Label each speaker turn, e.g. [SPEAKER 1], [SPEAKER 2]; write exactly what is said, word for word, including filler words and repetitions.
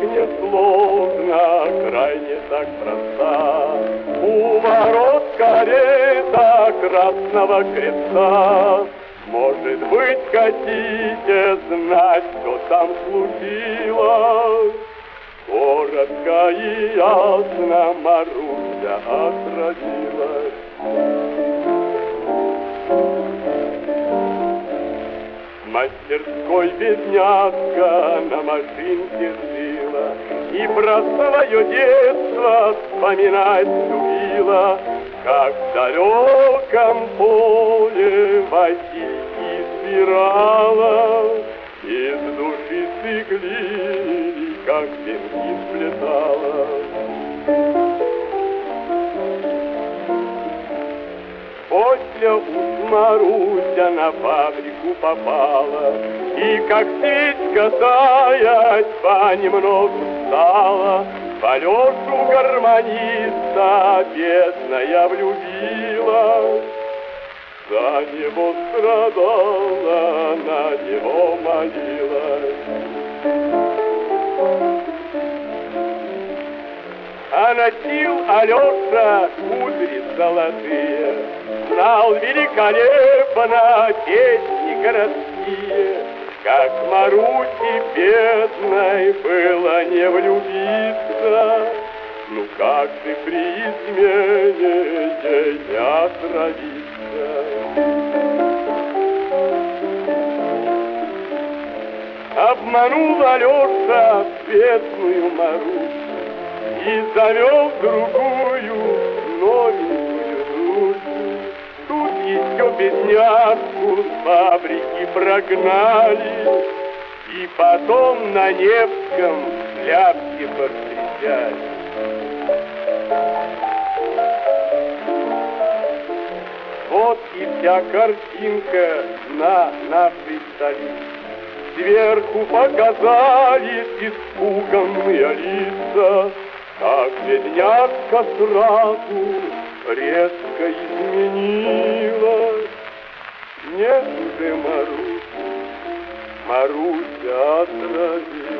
[SPEAKER 1] несложно, крайне так проста. У ворот карета Красного Креста. Может быть, хотите знать, что там случилось? Коротко и ясно Маруся отразилась. В мастерской бедняжка на машинке жила и про свое детство вспоминать любила, как в далеком поле васильки собирала, из души стекли, как венки сплетала. После уж Маруся на фабрику попала, и как свечка таять понемногу стала. В Алешу гармониста бедная влюбилась, за него страдала, на него молилась. А носил Алеша кудри золотые, знал великолепно песни городские. Как Маруси бедной было не влюбиться, ну как же при измене ей не отравиться? Обманул Алеша бедную Марусю и завел другую новенькую Зусю. Тут еще бедняжку с фабрики прогнали, и потом на Невском шляпки повстречали. Вот и вся картинка на нашей столице. Сверху показались испуганные лица, как бедняжка сразу резко изменилась. Нет уже Маруси, Маруся отравилась.